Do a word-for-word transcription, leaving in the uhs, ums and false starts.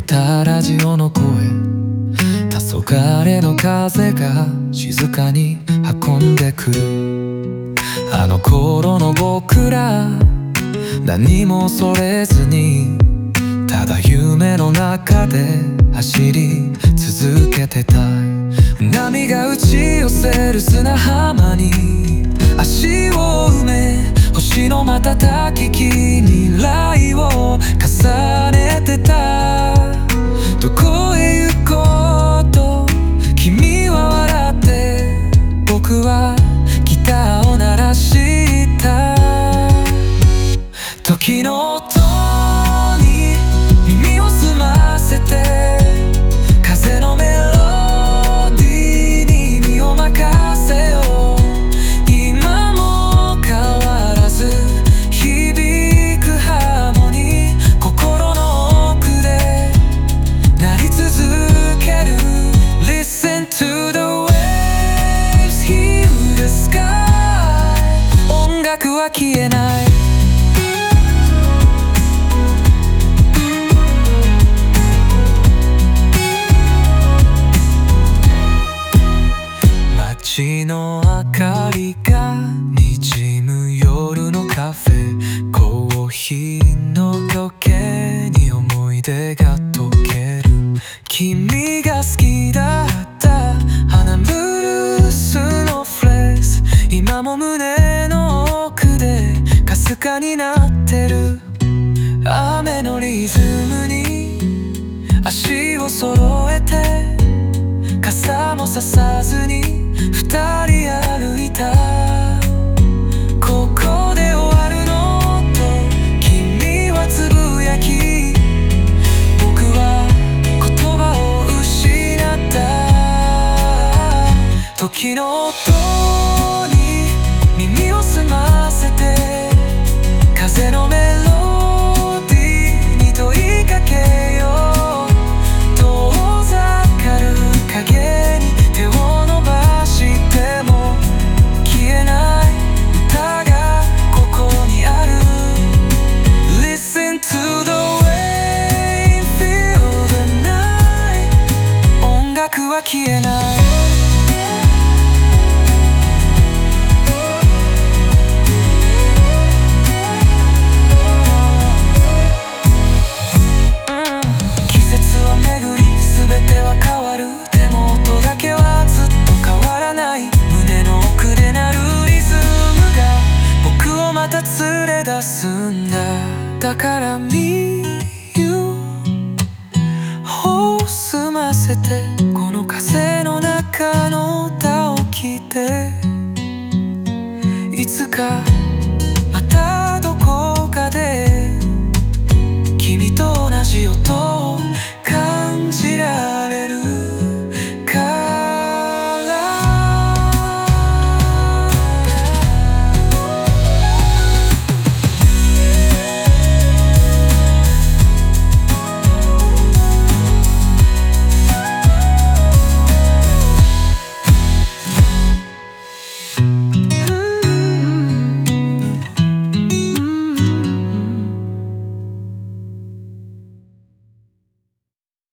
たラジオの声、黄昏の風が静かに運んでくる。あの頃の僕ら、何も恐れずにただ夢の中で走り続けてたい。波が打ち寄せる砂浜に足を埋め、星の瞬き未来を重ねてた。どこへ行こうと君は笑って、僕はギターを鳴らした。時の音に耳を澄ませて、風のメロディーに身を任せよう。今も変わらず響くハーモニー、心の奥で鳴り続ける。 Listen to the waves, hear the sky。 音楽は消えない。街の明かりが滲む夜のカフェ、コーヒーの時計に思い出が溶ける。君が好きだった花ブルースのフレーズ、今も胸の奥でかすかになってる。雨のリズムに足を揃えて、傘もささずに二人歩いた。ここで終わるのと君はつぶやき、僕は言葉を失った。時の音に耳を澄ませて、風のメロディーに問いかけよう。遠ざかる影に手を伸ばしても消えない歌がここにある。 Listen to the way, feel the night。 音楽は消えない。季節は巡り全ては変わる。でも音だけはずっと変わらない。胸の奥で鳴るリズムが僕をまた連れ出すんだ。だから見よを澄ませて、この風の中の歌を聴いて、いつか